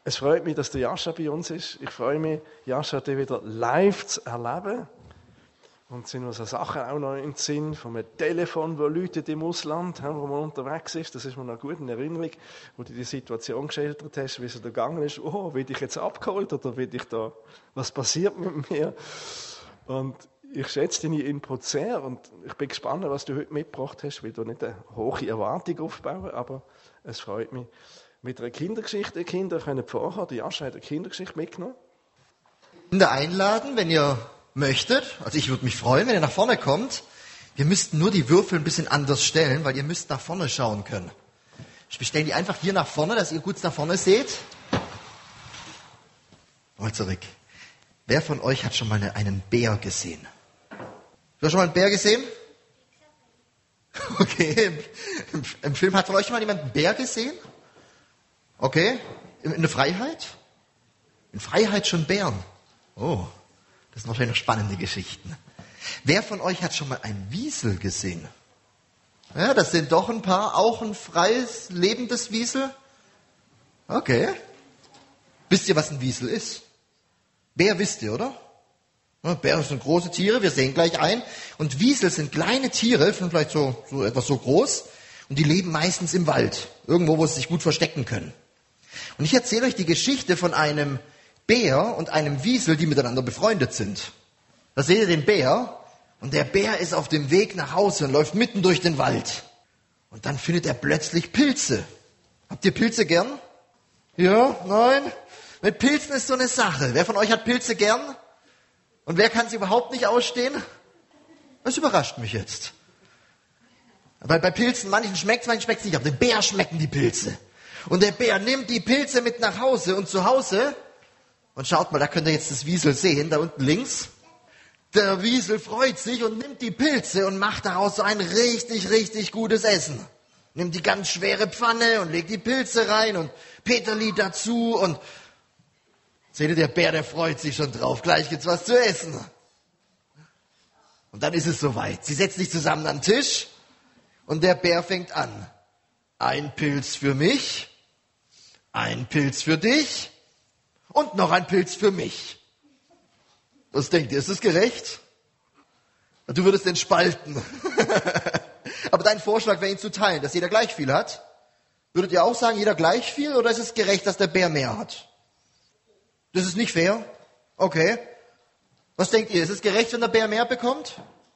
Es freut mich, dass der Jascha bei uns ist. Ich freue mich, Jascha den wieder live zu erleben. Und es sind mir so Sachen auch noch im Sinn, von einem Telefon, das läutet im Ausland, wo man unterwegs ist. Das ist mir noch gut in Erinnerung, wo du die Situation geschildert hast, wie es da gegangen ist. Oh, werde ich jetzt abgeholt oder werde ich da, was passiert mit mir? Und ich schätze deine Input sehr und ich bin gespannt, was du heute mitgebracht hast. Ich will da nicht eine hohe Erwartung aufbauen, aber es freut mich. Mit einer Kindergeschichte, die Kinder können vorher, die Jascha hat eine Kindergeschichte mitgenommen. Kinder einladen, wenn ihr möchtet. Also ich würde mich freuen, wenn ihr nach vorne kommt. Wir müssten nur die Würfel ein bisschen anders stellen, weil ihr müsst nach vorne schauen können. Wir stellen die einfach hier nach vorne, dass ihr gut nach vorne seht. Mal zurück. Wer von euch hat schon mal einen Bär gesehen? Du hast schon mal einen Bär gesehen? Okay. Im Film hat von euch schon mal jemand einen Bär gesehen? Okay. In der Freiheit? In Freiheit schon Bären. Oh, das sind wahrscheinlich noch spannende Geschichten. Wer von euch hat schon mal ein Wiesel gesehen? Ja, das sind doch ein paar, auch ein freies, lebendes Wiesel. Okay. Wisst ihr, was ein Wiesel ist? Bär wisst ihr, oder? Ja, Bären sind große Tiere, wir sehen gleich ein. Und Wiesel sind kleine Tiere, sind vielleicht so etwas so groß. Und die leben meistens im Wald. Irgendwo, wo sie sich gut verstecken können. Und ich erzähle euch die Geschichte von einem Bär und einem Wiesel, die miteinander befreundet sind. Da seht ihr den Bär und der Bär ist auf dem Weg nach Hause und läuft mitten durch den Wald. Und dann findet er plötzlich Pilze. Habt ihr Pilze gern? Ja? Nein? Mit Pilzen ist so eine Sache. Wer von euch hat Pilze gern? Und wer kann sie überhaupt nicht ausstehen? Das überrascht mich jetzt. Weil bei Pilzen, manchen schmeckt es nicht, aber dem Bär schmecken die Pilze. Und der Bär nimmt die Pilze mit nach Hause und zu Hause, und schaut mal, da könnt ihr jetzt das Wiesel sehen, da unten links. Der Wiesel freut sich und nimmt die Pilze und macht daraus so ein richtig, richtig gutes Essen. Nimmt die ganz schwere Pfanne und legt die Pilze rein und Peterli dazu und seht ihr, der Bär, der freut sich schon drauf. Gleich gibt's was zu essen. Und dann ist es soweit. Sie setzen sich zusammen an den Tisch und der Bär fängt an. Ein Pilz für mich, ein Pilz für dich und noch ein Pilz für mich. Was denkt ihr, ist das gerecht? Du würdest den spalten. Aber dein Vorschlag wäre, ihn zu teilen, dass jeder gleich viel hat. Würdet ihr auch sagen, jeder gleich viel, oder ist es gerecht, dass der Bär mehr hat? Das ist nicht fair? Okay. Was denkt ihr, ist es gerecht, wenn der Bär mehr bekommt?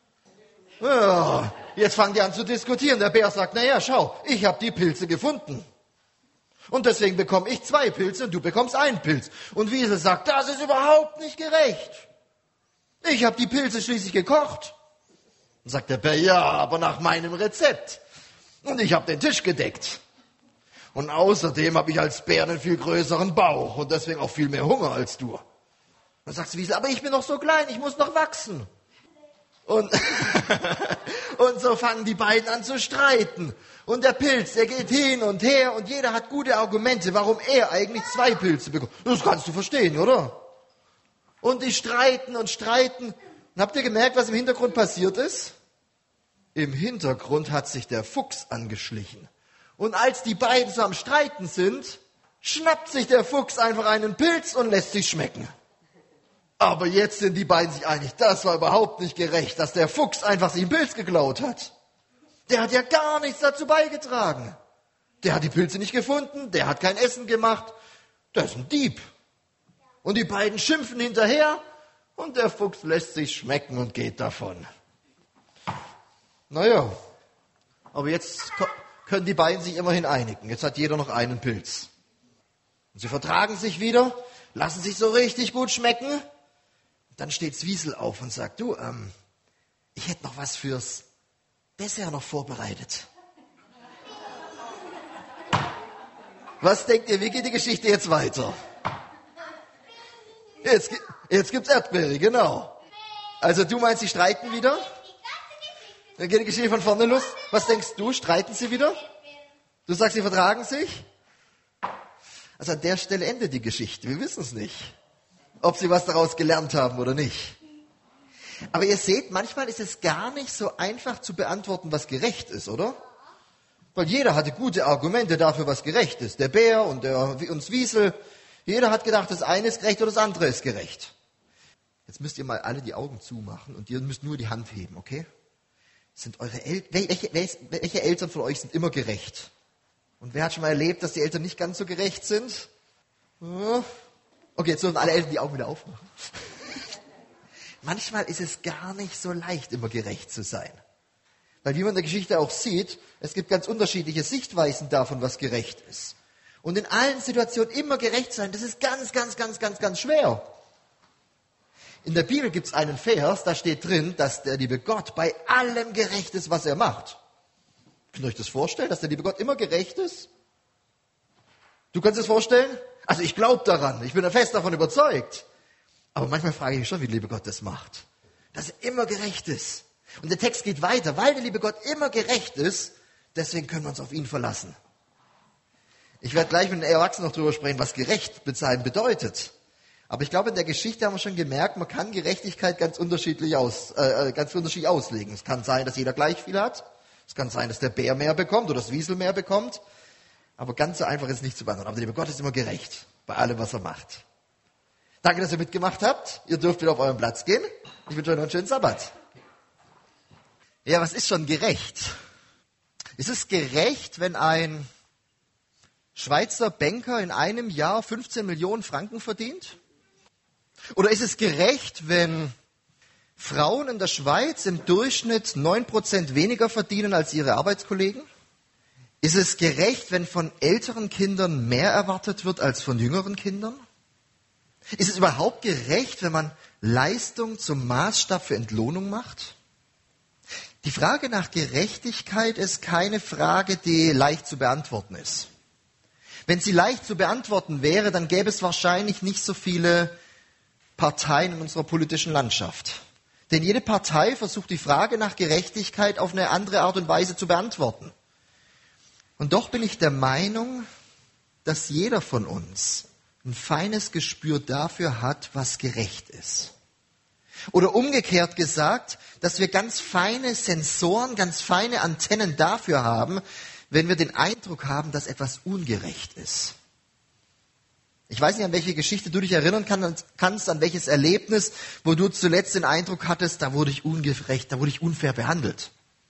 Ja, jetzt fangen die an zu diskutieren. Der Bär sagt, naja, schau, ich habe die Pilze gefunden. Und deswegen bekomme ich 2 Pilze und du bekommst 1 Pilz. Und Wiesel sagt, das ist überhaupt nicht gerecht. Ich habe die Pilze schließlich gekocht. Und sagt der Bär, ja, aber nach meinem Rezept. Und ich habe den Tisch gedeckt. Und außerdem habe ich als Bär einen viel größeren Bauch und deswegen auch viel mehr Hunger als du. Dann sagt Wiesel, aber ich bin noch so klein, ich muss noch wachsen. Und, und so fangen die beiden an zu streiten. Und der Pilz, der geht hin und her und jeder hat gute Argumente, warum er eigentlich 2 Pilze bekommt. Das kannst du verstehen, oder? Und die streiten und streiten. Und habt ihr gemerkt, was im Hintergrund passiert ist? Im Hintergrund hat sich der Fuchs angeschlichen. Und als die beiden so am Streiten sind, schnappt sich der Fuchs einfach einen Pilz und lässt sich schmecken. Aber jetzt sind die beiden sich einig, das war überhaupt nicht gerecht, dass der Fuchs einfach sich einen Pilz geklaut hat. Der hat ja gar nichts dazu beigetragen. Der hat die Pilze nicht gefunden, der hat kein Essen gemacht. Der ist ein Dieb. Und die beiden schimpfen hinterher und der Fuchs lässt sich schmecken und geht davon. Naja, aber jetzt können die beiden sich immerhin einigen. Jetzt hat jeder noch einen Pilz. Und sie vertragen sich wieder, lassen sich so richtig gut schmecken. Dann steht Wiesel auf und sagt, du, ich hätte noch was fürs Dessert noch vorbereitet. Was denkt ihr, wie geht die Geschichte jetzt weiter? Jetzt gibt's Erdbeere, genau. Also du meinst, sie streiten wieder? Dann geht die Geschichte von vorne los. Was denkst du, streiten sie wieder? Du sagst, sie vertragen sich? Also an der Stelle endet die Geschichte, wir wissen es nicht. Ob sie was daraus gelernt haben oder nicht. Aber ihr seht, manchmal ist es gar nicht so einfach zu beantworten, was gerecht ist, oder? Weil jeder hatte gute Argumente dafür, was gerecht ist. Der Bär und uns Wiesel, Jeder hat gedacht, das eine ist gerecht oder das andere ist gerecht. Jetzt müsst ihr mal alle die Augen zumachen und ihr müsst nur die Hand heben, okay? Sind eure welche Eltern von euch sind immer gerecht? Und wer hat schon mal erlebt, dass die Eltern nicht ganz so gerecht sind? Okay, jetzt dürfen alle Eltern die Augen wieder aufmachen. Manchmal ist es gar nicht so leicht, immer gerecht zu sein. Weil wie man in der Geschichte auch sieht, es gibt ganz unterschiedliche Sichtweisen davon, was gerecht ist. Und in allen Situationen immer gerecht sein, das ist ganz, ganz, ganz, ganz, ganz schwer. In der Bibel gibt es einen Vers, da steht drin, dass der liebe Gott bei allem gerecht ist, was er macht. Könnt ihr euch das vorstellen, dass der liebe Gott immer gerecht ist? Du kannst es vorstellen? Also ich glaube daran, ich bin da fest davon überzeugt. Aber manchmal frage ich mich schon, wie der liebe Gott das macht. Dass er immer gerecht ist. Und der Text geht weiter, weil der liebe Gott immer gerecht ist, deswegen können wir uns auf ihn verlassen. Ich werde gleich mit den Erwachsenen noch drüber sprechen, was gerecht sein bedeutet. Aber ich glaube, in der Geschichte haben wir schon gemerkt, man kann Gerechtigkeit ganz unterschiedlich auslegen. Es kann sein, dass jeder gleich viel hat. Es kann sein, dass der Bär mehr bekommt oder das Wiesel mehr bekommt. Aber ganz so einfach ist es nicht zu beantworten. Aber der liebe Gott ist immer gerecht bei allem, was er macht. Danke, dass ihr mitgemacht habt. Ihr dürft wieder auf euren Platz gehen. Ich wünsche euch noch einen schönen Sabbat. Ja, was ist schon gerecht? Ist es gerecht, wenn ein Schweizer Banker in einem Jahr 15 Millionen Franken verdient? Oder ist es gerecht, wenn Frauen in der Schweiz im Durchschnitt 9% weniger verdienen als ihre Arbeitskollegen? Ist es gerecht, wenn von älteren Kindern mehr erwartet wird als von jüngeren Kindern? Ist es überhaupt gerecht, wenn man Leistung zum Maßstab für Entlohnung macht? Die Frage nach Gerechtigkeit ist keine Frage, die leicht zu beantworten ist. Wenn sie leicht zu beantworten wäre, dann gäbe es wahrscheinlich nicht so viele Parteien in unserer politischen Landschaft. Denn jede Partei versucht die Frage nach Gerechtigkeit auf eine andere Art und Weise zu beantworten. Und doch bin ich der Meinung, dass jeder von uns ein feines Gespür dafür hat, was gerecht ist. Oder umgekehrt gesagt, dass wir ganz feine Sensoren, ganz feine Antennen dafür haben, wenn wir den Eindruck haben, dass etwas ungerecht ist. Ich weiß nicht, an welche Geschichte du dich erinnern kannst, an welches Erlebnis, wo du zuletzt den Eindruck hattest, da wurde ich ungerecht, da wurde ich unfair behandelt.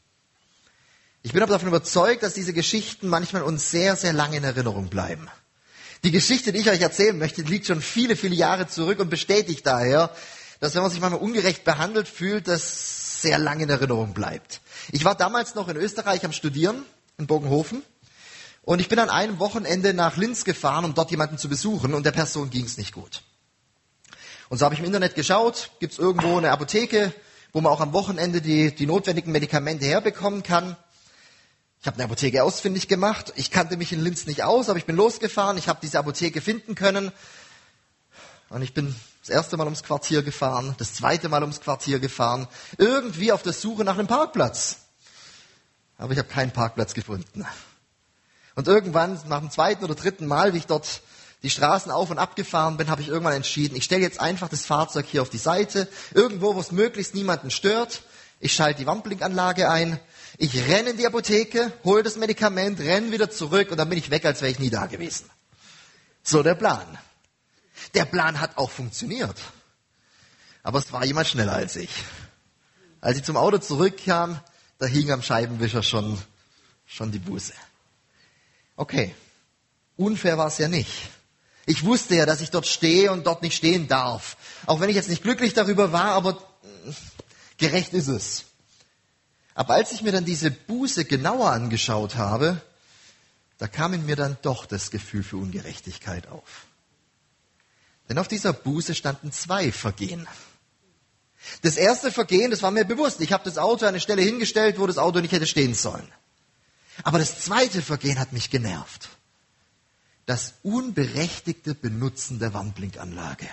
Ich bin aber davon überzeugt, dass diese Geschichten manchmal uns sehr, sehr lange in Erinnerung bleiben. Die Geschichte, die ich euch erzählen möchte, liegt schon viele, viele Jahre zurück und bestätigt daher, dass wenn man sich manchmal ungerecht behandelt fühlt, das sehr lange in Erinnerung bleibt. Ich war damals noch in Österreich am Studieren, in Bogenhofen, und ich bin an einem Wochenende nach Linz gefahren, um dort jemanden zu besuchen, und der Person ging es nicht gut. Und so habe ich im Internet geschaut, gibt es irgendwo eine Apotheke, wo man auch am Wochenende die notwendigen Medikamente herbekommen kann. Ich habe eine Apotheke ausfindig gemacht. Ich kannte mich in Linz nicht aus, aber ich bin losgefahren. Ich habe diese Apotheke finden können. Und ich bin das erste Mal ums Quartier gefahren, das zweite Mal ums Quartier gefahren. Irgendwie auf der Suche nach einem Parkplatz. Aber ich habe keinen Parkplatz gefunden. Und irgendwann, nach dem zweiten oder dritten Mal, wie ich dort die Straßen auf und ab gefahren bin, habe ich irgendwann entschieden, ich stelle jetzt einfach das Fahrzeug hier auf die Seite, irgendwo, wo es möglichst niemanden stört. Ich schalte die Warnblinkanlage ein. Ich renne in die Apotheke, hole das Medikament, renne wieder zurück und dann bin ich weg, als wäre ich nie da gewesen. So der Plan. Der Plan hat auch funktioniert. Aber es war jemand schneller als ich. Als ich zum Auto zurückkam, da hing am Scheibenwischer schon die Buße. Okay, unfair war es ja nicht. Ich wusste ja, dass ich dort stehe und dort nicht stehen darf. Auch wenn ich jetzt nicht glücklich darüber war, aber gerecht ist es. Aber als ich mir dann diese Buße genauer angeschaut habe, da kam in mir dann doch das Gefühl für Ungerechtigkeit auf. Denn auf dieser Buße standen 2 Vergehen. Das erste Vergehen, das war mir bewusst. Ich habe das Auto an eine Stelle hingestellt, wo das Auto nicht hätte stehen sollen. Aber das zweite Vergehen hat mich genervt. Das unberechtigte Benutzen der Warnblinkanlage.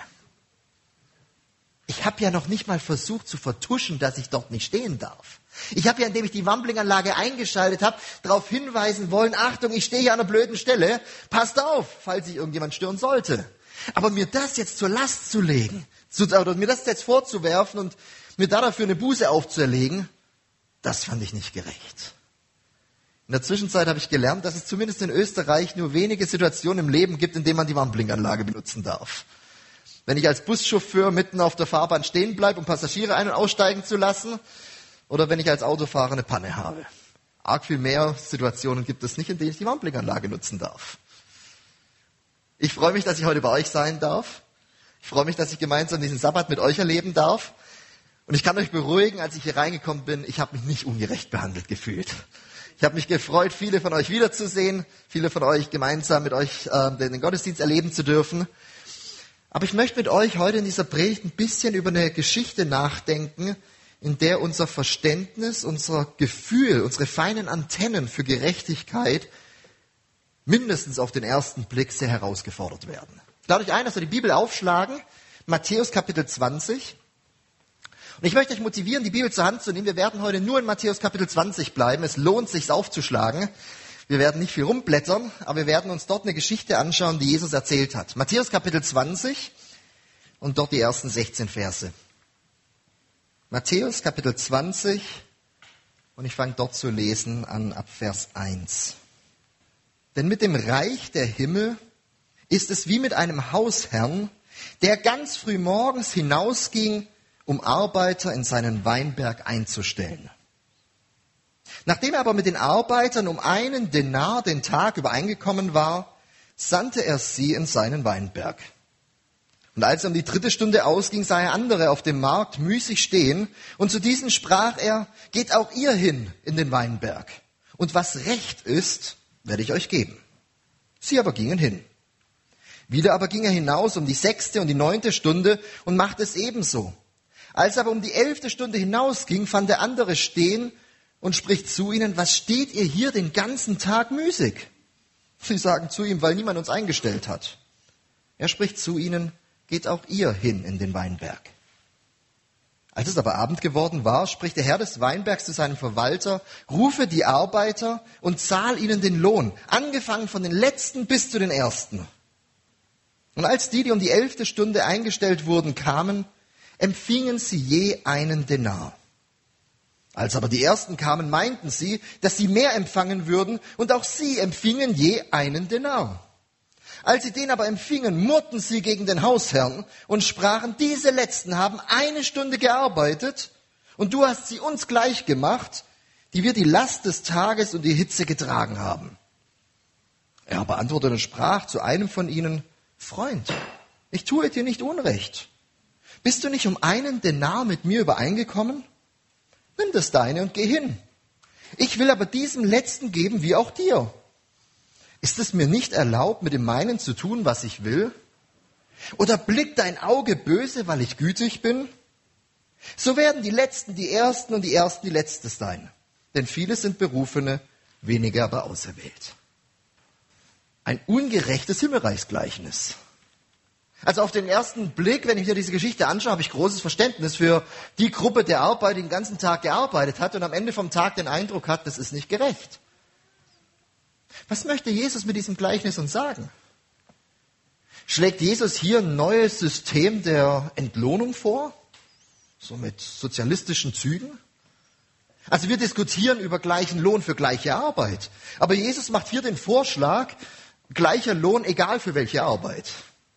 Ich habe ja noch nicht mal versucht zu vertuschen, dass ich dort nicht stehen darf. Ich habe ja, indem ich die Warnblinkanlage eingeschaltet habe, darauf hinweisen wollen, Achtung, ich stehe hier an einer blöden Stelle, passt auf, falls sich irgendjemand stören sollte. Aber mir das jetzt zur Last zu legen, oder mir das jetzt vorzuwerfen und mir dafür eine Buße aufzuerlegen, das fand ich nicht gerecht. In der Zwischenzeit habe ich gelernt, dass es zumindest in Österreich nur wenige Situationen im Leben gibt, in denen man die Warnblinkanlage benutzen darf. Wenn ich als Buschauffeur mitten auf der Fahrbahn stehen bleibe, um Passagiere ein- und aussteigen zu lassen, oder wenn ich als Autofahrer eine Panne habe. Arg viel mehr Situationen gibt es nicht, in denen ich die Warnblinkanlage nutzen darf. Ich freue mich, dass ich heute bei euch sein darf. Ich freue mich, dass ich gemeinsam diesen Sabbat mit euch erleben darf. Und ich kann euch beruhigen, als ich hier reingekommen bin, ich habe mich nicht ungerecht behandelt gefühlt. Ich habe mich gefreut, viele von euch wiederzusehen, viele von euch gemeinsam mit euch den Gottesdienst erleben zu dürfen. Aber ich möchte mit euch heute in dieser Predigt ein bisschen über eine Geschichte nachdenken, in der unser Verständnis, unser Gefühl, unsere feinen Antennen für Gerechtigkeit mindestens auf den ersten Blick sehr herausgefordert werden. Ich lade euch ein, dass wir die Bibel aufschlagen, Matthäus Kapitel 20. Und ich möchte euch motivieren, die Bibel zur Hand zu nehmen. Wir werden heute nur in Matthäus Kapitel 20 bleiben. Es lohnt sich, es aufzuschlagen. Wir werden nicht viel rumblättern, aber wir werden uns dort eine Geschichte anschauen, die Jesus erzählt hat. Matthäus Kapitel 20 und dort die ersten 16 Verse. Matthäus Kapitel 20 und ich fange dort zu lesen an ab Vers 1. Denn mit dem Reich der Himmel ist es wie mit einem Hausherrn, der ganz früh morgens hinausging, um Arbeiter in seinen Weinberg einzustellen. Nachdem er aber mit den Arbeitern um 1 Denar den Tag übereingekommen war, sandte er sie in seinen Weinberg. Und als er um die 3. Stunde ausging, sah er andere auf dem Markt müßig stehen, und zu diesen sprach er, geht auch ihr hin in den Weinberg, und was recht ist, werde ich euch geben. Sie aber gingen hin. Wieder aber ging er hinaus um die 6. und die 9. Stunde und machte es ebenso. Als er aber um die 11. Stunde hinausging, fand der andere stehen und spricht zu ihnen, was steht ihr hier den ganzen Tag müßig? Sie sagen zu ihm, weil niemand uns eingestellt hat. Er spricht zu ihnen, geht auch ihr hin in den Weinberg. Als es aber Abend geworden war, spricht der Herr des Weinbergs zu seinem Verwalter, rufe die Arbeiter und zahl ihnen den Lohn, angefangen von den Letzten bis zu den Ersten. Und als die um die 11. Stunde eingestellt wurden, kamen, empfingen sie je 1 Denar. Als aber die Ersten kamen, meinten sie, dass sie mehr empfangen würden, und auch sie empfingen je 1 Denar. Als sie den aber empfingen, murrten sie gegen den Hausherrn und sprachen, diese Letzten haben 1 Stunde gearbeitet, und du hast sie uns gleich gemacht, die wir die Last des Tages und die Hitze getragen haben. Er aber antwortete und sprach zu einem von ihnen, Freund, ich tue dir nicht Unrecht. Bist du nicht um 1 Denar mit mir übereingekommen? Nimm das deine und geh hin. Ich will aber diesem Letzten geben, wie auch dir. Ist es mir nicht erlaubt, mit dem meinen zu tun, was ich will? Oder blickt dein Auge böse, weil ich gütig bin? So werden die Letzten die Ersten und die Ersten die Letzten sein. Denn viele sind Berufene, wenige aber auserwählt. Ein ungerechtes Himmelreichsgleichnis. Also auf den ersten Blick, wenn ich mir diese Geschichte anschaue, habe ich großes Verständnis für die Gruppe der Arbeiter, die den ganzen Tag gearbeitet hat und am Ende vom Tag den Eindruck hat, das ist nicht gerecht. Was möchte Jesus mit diesem Gleichnis uns sagen? Schlägt Jesus hier ein neues System der Entlohnung vor? So mit sozialistischen Zügen? Also wir diskutieren über gleichen Lohn für gleiche Arbeit. Aber Jesus macht hier den Vorschlag, gleicher Lohn, egal für welche Arbeit.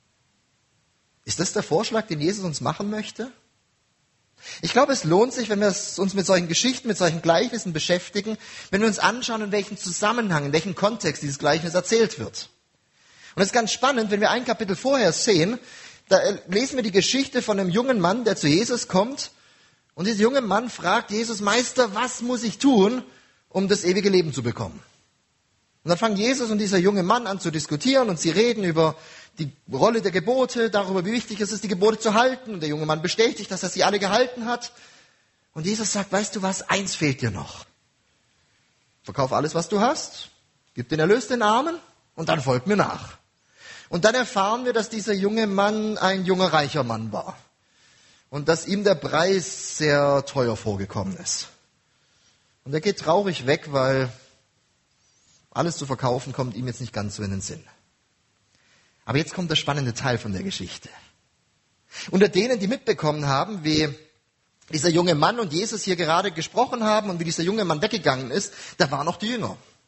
Ist das der Vorschlag, den Jesus uns machen möchte? Ich glaube, es lohnt sich, wenn wir uns mit solchen Geschichten, mit solchen Gleichnissen beschäftigen, wenn wir uns anschauen, in welchem Zusammenhang, in welchem Kontext dieses Gleichnis erzählt wird. Und es ist ganz spannend, wenn wir ein Kapitel vorher sehen, da lesen wir die Geschichte von einem jungen Mann, der zu Jesus kommt. Und dieser junge Mann fragt Jesus, Meister, was muss ich tun, um das ewige Leben zu bekommen? Und dann fangen Jesus und dieser junge Mann an zu diskutieren und sie reden über die Rolle der Gebote, darüber, wie wichtig es ist, die Gebote zu halten. Und der junge Mann bestätigt, dass er sie alle gehalten hat. Und Jesus sagt, weißt du was, eins fehlt dir noch. Verkauf alles, was du hast, gib den Erlös den Armen und dann folg mir nach. Und dann erfahren wir, dass dieser junge Mann ein junger, reicher Mann war. Und dass ihm der Preis sehr teuer vorgekommen ist. Und er geht traurig weg, weil alles zu verkaufen kommt ihm jetzt nicht ganz so in den Sinn. Aber jetzt kommt der spannende Teil von der Geschichte. Unter denen, die mitbekommen haben, wie dieser junge Mann und Jesus hier gerade gesprochen haben und wie dieser junge Mann weggegangen ist, da waren noch die Jünger.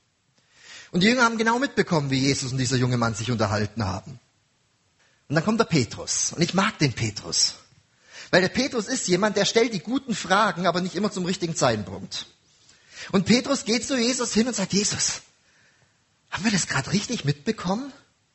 Und die Jünger haben genau mitbekommen, wie Jesus und dieser junge Mann sich unterhalten haben. Und dann kommt der Petrus. Und ich mag den Petrus. Weil der Petrus ist jemand, der stellt die guten Fragen, aber nicht immer zum richtigen Zeitpunkt. Und Petrus geht zu Jesus hin und sagt, Jesus, haben wir das gerade richtig mitbekommen?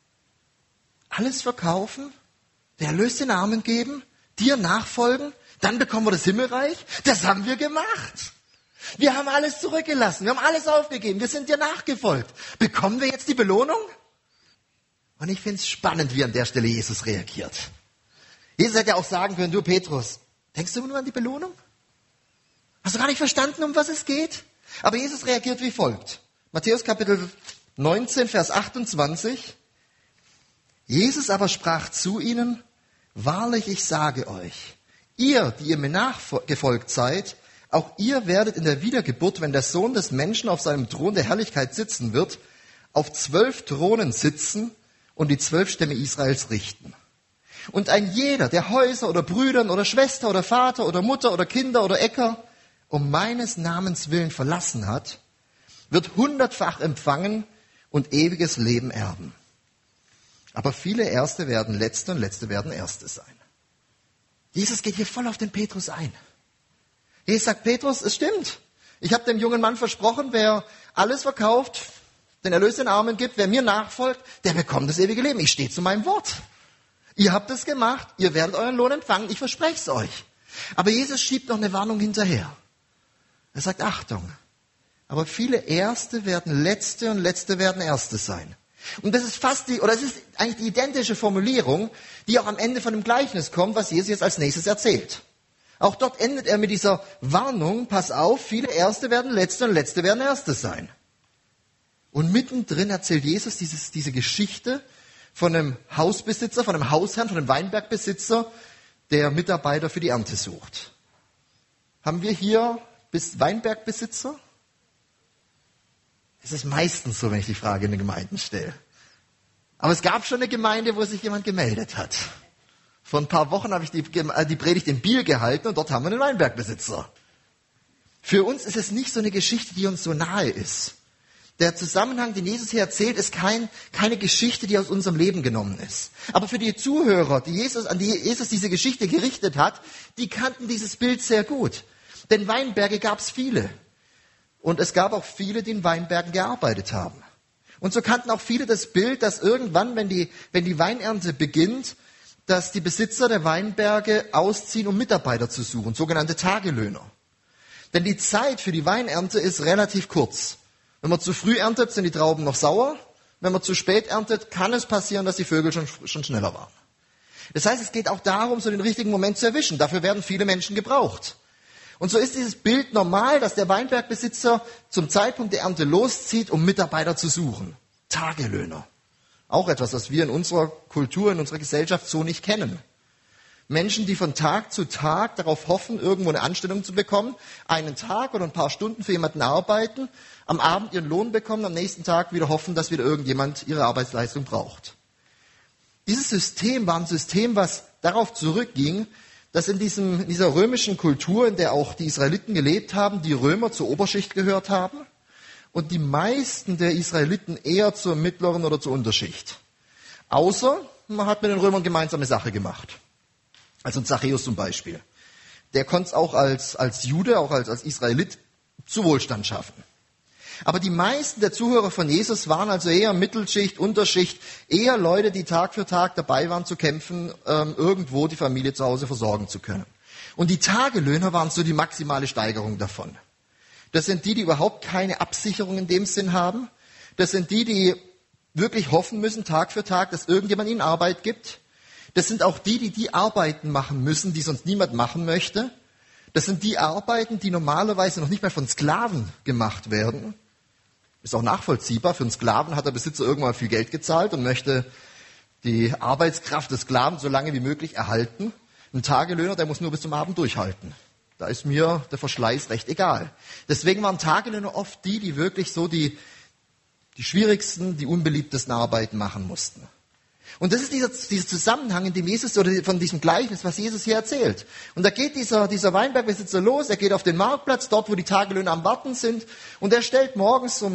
Alles verkaufen, der Erlös den Armen geben, dir nachfolgen, dann bekommen wir das Himmelreich? Das haben wir gemacht. Wir haben alles zurückgelassen, wir haben alles aufgegeben, wir sind dir nachgefolgt. Bekommen wir jetzt die Belohnung? Und ich finde es spannend, wie an der Stelle Jesus reagiert. Jesus hätte ja auch sagen können, du Petrus, denkst du nur an die Belohnung? Hast du gar nicht verstanden, um was es geht? Aber Jesus reagiert wie folgt. Matthäus Kapitel 19, Vers 28. Jesus aber sprach zu ihnen, wahrlich, ich sage euch, ihr, die ihr mir nachgefolgt seid, auch ihr werdet in der Wiedergeburt, wenn der Sohn des Menschen auf seinem Thron der Herrlichkeit sitzen wird, auf 12 Thronen sitzen und die 12 Stämme Israels richten. Und ein jeder, der Häuser oder Brüdern oder Schwester oder Vater oder Mutter oder Kinder oder Äcker um meines Namens willen verlassen hat, wird 100-fach empfangen und ewiges Leben erben. Aber viele Erste werden Letzte und Letzte werden Erste sein. Jesus geht hier voll auf den Petrus ein. Jesus sagt, Petrus, es stimmt. Ich habe dem jungen Mann versprochen, wer alles verkauft, den Erlös den Armen gibt, wer mir nachfolgt, der bekommt das ewige Leben. Ich stehe zu meinem Wort. Ihr habt es gemacht, ihr werdet euren Lohn empfangen, ich verspreche es euch. Aber Jesus schiebt noch eine Warnung hinterher. Er sagt, Achtung, aber viele Erste werden Letzte und Letzte werden Erste sein. Und das ist es ist eigentlich die identische Formulierung, die auch am Ende von dem Gleichnis kommt, was Jesus jetzt als nächstes erzählt. Auch dort endet er mit dieser Warnung, pass auf, viele Erste werden Letzte und Letzte werden Erste sein. Und mittendrin erzählt Jesus diese Geschichte von einem Hausbesitzer, von einem Hausherrn, von einem Weinbergbesitzer, der Mitarbeiter für die Ernte sucht. Haben wir hier Weinbergbesitzer? Es ist meistens so, wenn ich die Frage in den Gemeinden stelle. Aber es gab schon eine Gemeinde, wo sich jemand gemeldet hat. Vor ein paar Wochen habe ich die Predigt in Biel gehalten und dort haben wir einen Weinbergbesitzer. Für uns ist es nicht so eine Geschichte, die uns so nahe ist. Der Zusammenhang, den Jesus hier erzählt, ist keine Geschichte, die aus unserem Leben genommen ist. Aber für die Zuhörer, an die Jesus diese Geschichte gerichtet hat, die kannten dieses Bild sehr gut. Denn Weinberge gab es viele. Und es gab auch viele, die in Weinbergen gearbeitet haben. Und so kannten auch viele das Bild, dass irgendwann, wenn die Weinernte beginnt, dass die Besitzer der Weinberge ausziehen, um Mitarbeiter zu suchen, sogenannte Tagelöhner. Denn die Zeit für die Weinernte ist relativ kurz. Wenn man zu früh erntet, sind die Trauben noch sauer. Wenn man zu spät erntet, kann es passieren, dass die Vögel schon schneller waren. Das heißt, es geht auch darum, so den richtigen Moment zu erwischen. Dafür werden viele Menschen gebraucht. Und so ist dieses Bild normal, dass der Weinbergbesitzer zum Zeitpunkt der Ernte loszieht, um Mitarbeiter zu suchen. Tagelöhner. Auch etwas, was wir in unserer Kultur, in unserer Gesellschaft so nicht kennen. Menschen, die von Tag zu Tag darauf hoffen, irgendwo eine Anstellung zu bekommen, einen Tag oder ein paar Stunden für jemanden arbeiten, am Abend ihren Lohn bekommen, am nächsten Tag wieder hoffen, dass wieder irgendjemand ihre Arbeitsleistung braucht. Dieses System war ein System, was darauf zurückging, dass in dieser römischen Kultur, in der auch die Israeliten gelebt haben, die Römer zur Oberschicht gehört haben und die meisten der Israeliten eher zur mittleren oder zur Unterschicht. Außer man hat mit den Römern gemeinsame Sache gemacht. Also Zachäus zum Beispiel. Der konnte es auch als Jude, auch als Israelit zu Wohlstand schaffen. Aber die meisten der Zuhörer von Jesus waren also eher Mittelschicht, Unterschicht, eher Leute, die Tag für Tag dabei waren zu kämpfen, irgendwo die Familie zu Hause versorgen zu können. Und die Tagelöhner waren so die maximale Steigerung davon. Das sind die überhaupt keine Absicherung in dem Sinn haben. Das sind die wirklich hoffen müssen, Tag für Tag, dass irgendjemand ihnen Arbeit gibt. Das sind auch die Arbeiten machen müssen, die sonst niemand machen möchte. Das sind die Arbeiten, die normalerweise noch nicht mal von Sklaven gemacht werden. Ist auch nachvollziehbar. Für einen Sklaven hat der Besitzer irgendwann viel Geld gezahlt und möchte die Arbeitskraft des Sklaven so lange wie möglich erhalten. Ein Tagelöhner, der muss nur bis zum Abend durchhalten. Da ist mir der Verschleiß recht egal. Deswegen waren Tagelöhner oft die wirklich so die schwierigsten, die unbeliebtesten Arbeiten machen mussten. Und das ist dieser Zusammenhang, in dem Jesus, oder von diesem Gleichnis, was Jesus hier erzählt. Und da geht dieser Weinbergbesitzer los, er geht auf den Marktplatz, dort wo die Tagelöhner am Warten sind, und er stellt morgens um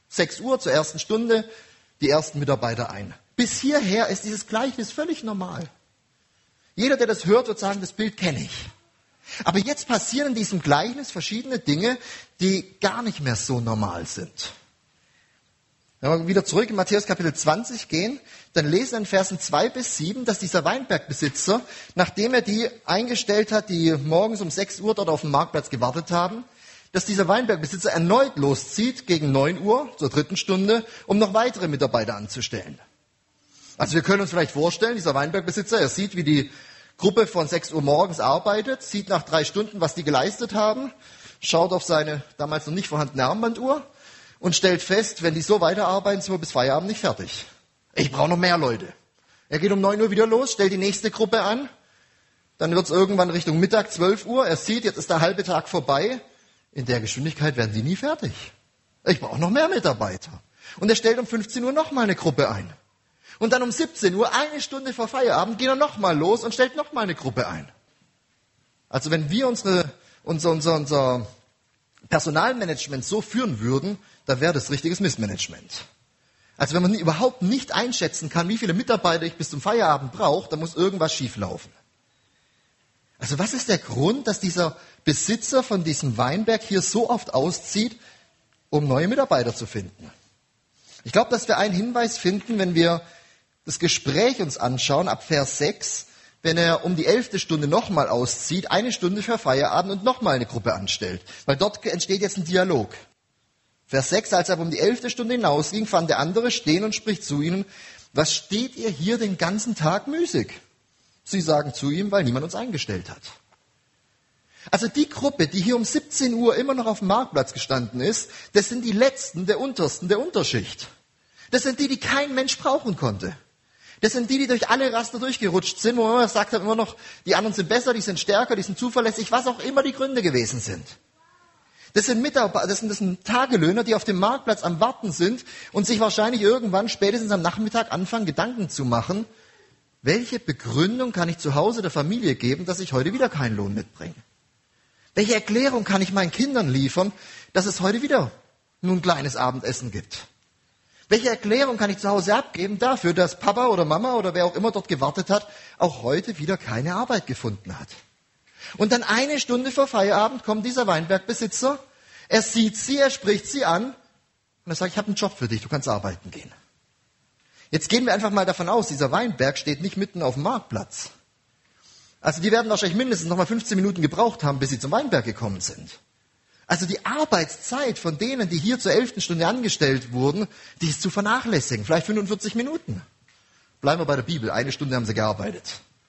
6 Uhr zur ersten Stunde die ersten Mitarbeiter ein. Bis hierher ist dieses Gleichnis völlig normal. Jeder, der das hört, wird sagen, das Bild kenne ich. Aber jetzt passieren in diesem Gleichnis verschiedene Dinge, die gar nicht mehr so normal sind. Wenn wir wieder zurück in Matthäus Kapitel 20 gehen, dann lesen wir in Versen 2 bis 7, dass dieser Weinbergbesitzer, nachdem er die eingestellt hat, die morgens um 6 Uhr dort auf dem Marktplatz gewartet haben, dass dieser Weinbergbesitzer erneut loszieht gegen 9 Uhr zur 3. Stunde, um noch weitere Mitarbeiter anzustellen. Also wir können uns vielleicht vorstellen, dieser Weinbergbesitzer, er sieht, wie die Gruppe von 6 Uhr morgens arbeitet, sieht nach 3 Stunden, was die geleistet haben, schaut auf seine damals noch nicht vorhandene Armbanduhr und stellt fest, wenn die so weiterarbeiten, sind wir bis Feierabend nicht fertig. Ich brauche noch mehr Leute. Er geht um 9 Uhr wieder los, stellt die nächste Gruppe an, dann wird es irgendwann Richtung Mittag, 12 Uhr, er sieht, jetzt ist der halbe Tag vorbei, in der Geschwindigkeit werden die nie fertig. Ich brauche noch mehr Mitarbeiter. Und er stellt um 15 Uhr nochmal eine Gruppe ein. Und dann um 17 Uhr, 1 Stunde vor Feierabend, geht er nochmal los und stellt nochmal eine Gruppe ein. Also wenn wir unser Personalmanagement so führen würden, dann wäre das richtiges Missmanagement. Also wenn man überhaupt nicht einschätzen kann, wie viele Mitarbeiter ich bis zum Feierabend brauche, dann muss irgendwas schieflaufen. Also was ist der Grund, dass dieser Besitzer von diesem Weinberg hier so oft auszieht, um neue Mitarbeiter zu finden? Ich glaube, dass wir einen Hinweis finden, wenn wir das Gespräch uns anschauen, ab Vers 6, wenn er um die 11. Stunde nochmal auszieht, 1 Stunde für Feierabend und nochmal eine Gruppe anstellt. Weil dort entsteht jetzt ein Dialog. Vers 6, als er um die 11. Stunde hinausging, fand der andere stehen und spricht zu ihnen, was steht ihr hier den ganzen Tag müßig? Sie sagen zu ihm, weil niemand uns eingestellt hat. Also die Gruppe, die hier um 17 Uhr immer noch auf dem Marktplatz gestanden ist, das sind die Letzten der Untersten der Unterschicht. Das sind die kein Mensch brauchen konnte. Das sind die durch alle Raster durchgerutscht sind, wo man immer gesagt hat, immer noch, die anderen sind besser, die sind stärker, die sind zuverlässig, was auch immer die Gründe gewesen sind. Das sind Mitarbeiter, das sind Tagelöhner, die auf dem Marktplatz am Warten sind und sich wahrscheinlich irgendwann spätestens am Nachmittag anfangen, Gedanken zu machen, welche Begründung kann ich zu Hause der Familie geben, dass ich heute wieder keinen Lohn mitbringe? Welche Erklärung kann ich meinen Kindern liefern, dass es heute wieder nur ein kleines Abendessen gibt? Welche Erklärung kann ich zu Hause abgeben dafür, dass Papa oder Mama oder wer auch immer dort gewartet hat, auch heute wieder keine Arbeit gefunden hat? Und dann 1 Stunde vor Feierabend kommt dieser Weinbergbesitzer, er sieht sie, er spricht sie an und er sagt, ich habe einen Job für dich, du kannst arbeiten gehen. Jetzt gehen wir einfach mal davon aus, dieser Weinberg steht nicht mitten auf dem Marktplatz. Also die werden wahrscheinlich mindestens noch mal 15 Minuten gebraucht haben, bis sie zum Weinberg gekommen sind. Also die Arbeitszeit von denen, die hier zur 11. Stunde angestellt wurden, die ist zu vernachlässigen. Vielleicht 45 Minuten. Bleiben wir bei der Bibel. 1 Stunde haben sie gearbeitet.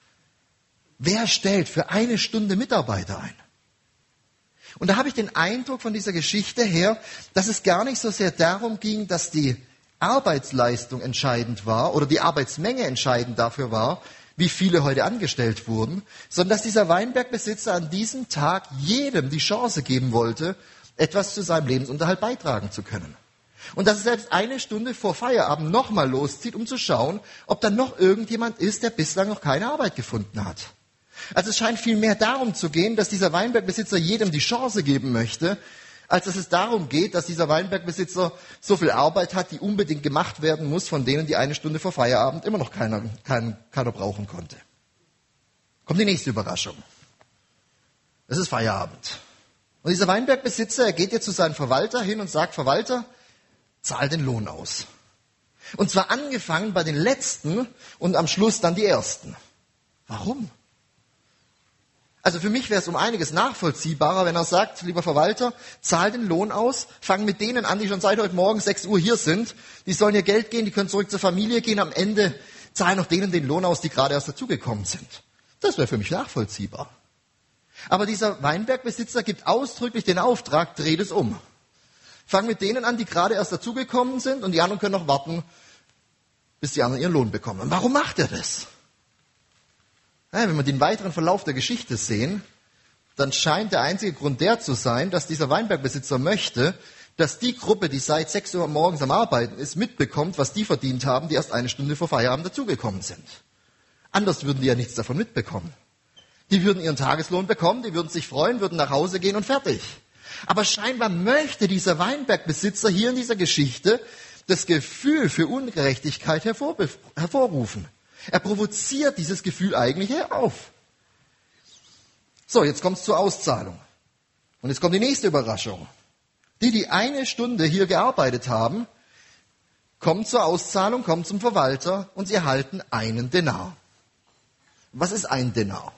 Wer stellt für 1 Stunde Mitarbeiter ein? Und da habe ich den Eindruck von dieser Geschichte her, dass es gar nicht so sehr darum ging, dass die Arbeitsleistung entscheidend war oder die Arbeitsmenge entscheidend dafür war, wie viele heute angestellt wurden, sondern dass dieser Weinbergbesitzer an diesem Tag jedem die Chance geben wollte, etwas zu seinem Lebensunterhalt beitragen zu können. Und dass er selbst 1 Stunde vor Feierabend nochmal loszieht, um zu schauen, ob da noch irgendjemand ist, der bislang noch keine Arbeit gefunden hat. Also es scheint viel mehr darum zu gehen, dass dieser Weinbergbesitzer jedem die Chance geben möchte, als dass es darum geht, dass dieser Weinbergbesitzer so viel Arbeit hat, die unbedingt gemacht werden muss, von denen die 1 Stunde vor Feierabend immer noch keiner brauchen konnte. Kommt die nächste Überraschung. Es ist Feierabend. Und dieser Weinbergbesitzer, er geht jetzt zu seinem Verwalter hin und sagt, Verwalter, zahl den Lohn aus. Und zwar angefangen bei den Letzten und am Schluss dann die Ersten. Warum? Also für mich wäre es um einiges nachvollziehbarer, wenn er sagt, lieber Verwalter, zahl den Lohn aus, fang mit denen an, die schon seit heute Morgen 6 Uhr hier sind. Die sollen ihr Geld gehen, die können zurück zur Familie gehen. Am Ende zahl noch denen den Lohn aus, die gerade erst dazugekommen sind. Das wäre für mich nachvollziehbar. Aber dieser Weinbergbesitzer gibt ausdrücklich den Auftrag, dreht es um. Fang mit denen an, die gerade erst dazugekommen sind und die anderen können noch warten, bis die anderen ihren Lohn bekommen. Und warum macht er das? Ja, wenn wir den weiteren Verlauf der Geschichte sehen, dann scheint der einzige Grund der zu sein, dass dieser Weinbergbesitzer möchte, dass die Gruppe, die seit 6 Uhr morgens am Arbeiten ist, mitbekommt, was die verdient haben, die erst 1 Stunde vor Feierabend dazugekommen sind. Anders würden die ja nichts davon mitbekommen. Die würden ihren Tageslohn bekommen, die würden sich freuen, würden nach Hause gehen und fertig. Aber scheinbar möchte dieser Weinbergbesitzer hier in dieser Geschichte das Gefühl für Ungerechtigkeit hervorrufen. Er provoziert dieses Gefühl eigentlich herauf. So, jetzt kommt es zur Auszahlung. Und jetzt kommt die nächste Überraschung. Die 1 Stunde hier gearbeitet haben, kommen zur Auszahlung, kommen zum Verwalter und sie erhalten 1 Denar. Was ist 1 Denar?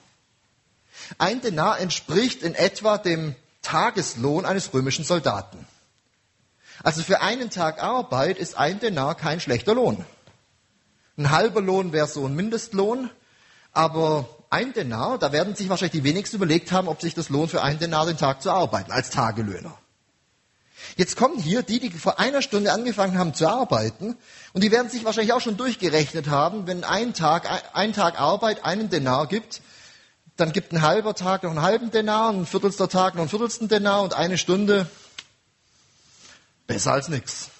1 Denar entspricht in etwa dem Tageslohn eines römischen Soldaten. Also für einen Tag Arbeit ist 1 Denar kein schlechter Lohn. Ein halber Lohn wäre so ein Mindestlohn, aber 1 Denar, da werden sich wahrscheinlich die wenigsten überlegt haben, ob sich das lohnt, für 1 Denar den Tag zu arbeiten, als Tagelöhner. Jetzt kommen hier die vor 1 Stunde angefangen haben zu arbeiten, und die werden sich wahrscheinlich auch schon durchgerechnet haben, wenn ein Tag Arbeit 1 Denar gibt, dann gibt ein halber Tag noch einen halben Denar, ein viertelster Tag noch einen viertelsten Denar und 1 Stunde besser als nichts.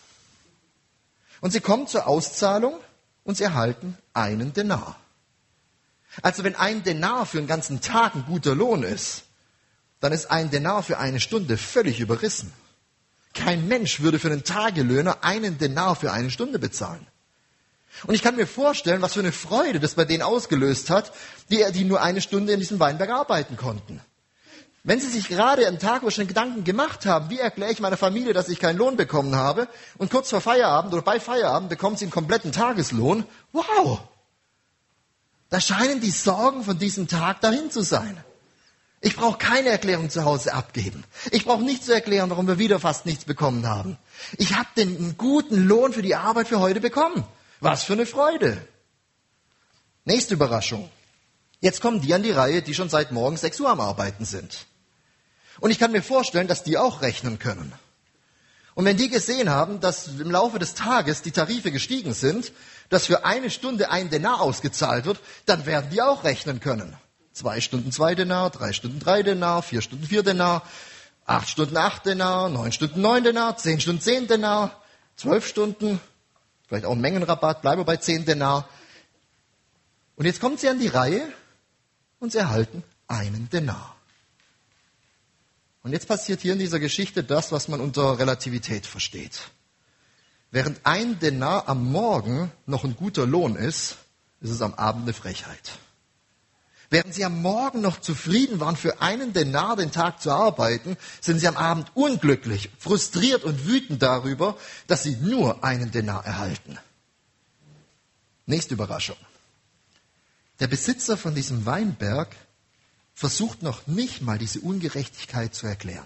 Und sie kommen zur Auszahlung und sie erhalten 1 Denar. Also wenn 1 Denar für einen ganzen Tag ein guter Lohn ist, dann ist 1 Denar für 1 Stunde völlig überrissen. Kein Mensch würde für einen Tagelöhner 1 Denar für 1 Stunde bezahlen. Und ich kann mir vorstellen, was für eine Freude das bei denen ausgelöst hat, die nur 1 Stunde in diesem Weinberg arbeiten konnten. Wenn Sie sich gerade am Tag schon Gedanken gemacht haben, wie erkläre ich meiner Familie, dass ich keinen Lohn bekommen habe, und kurz vor Feierabend oder bei Feierabend bekommen Sie einen kompletten Tageslohn, wow! Da scheinen die Sorgen von diesem Tag dahin zu sein. Ich brauche keine Erklärung zu Hause abgeben. Ich brauche nicht zu erklären, warum wir wieder fast nichts bekommen haben. Ich habe den guten Lohn für die Arbeit für heute bekommen. Was für eine Freude. Nächste Überraschung. Jetzt kommen die an die Reihe, die schon seit morgens 6 Uhr am Arbeiten sind. Und ich kann mir vorstellen, dass die auch rechnen können. Und wenn die gesehen haben, dass im Laufe des Tages die Tarife gestiegen sind, dass für 1 Stunde 1 Denar ausgezahlt wird, dann werden die auch rechnen können. 2 Stunden 2 Denar, 3 Stunden 3 Denar, 4 Stunden 4 Denar, 8 Stunden 8 Denar, 9 Stunden 9 Denar, 10 Stunden 10 Denar, 12 Stunden, vielleicht auch ein Mengenrabatt, bleiben wir bei 10 Denar. Und jetzt kommen sie an die Reihe und sie erhalten 1 Denar. Und jetzt passiert hier in dieser Geschichte das, was man unter Relativität versteht. Während 1 Denar am Morgen noch ein guter Lohn ist, ist es am Abend eine Frechheit. Während sie am Morgen noch zufrieden waren, für 1 Denar den Tag zu arbeiten, sind sie am Abend unglücklich, frustriert und wütend darüber, dass sie nur 1 Denar erhalten. Nächste Überraschung. Der Besitzer von diesem Weinberg versucht noch nicht mal diese Ungerechtigkeit zu erklären.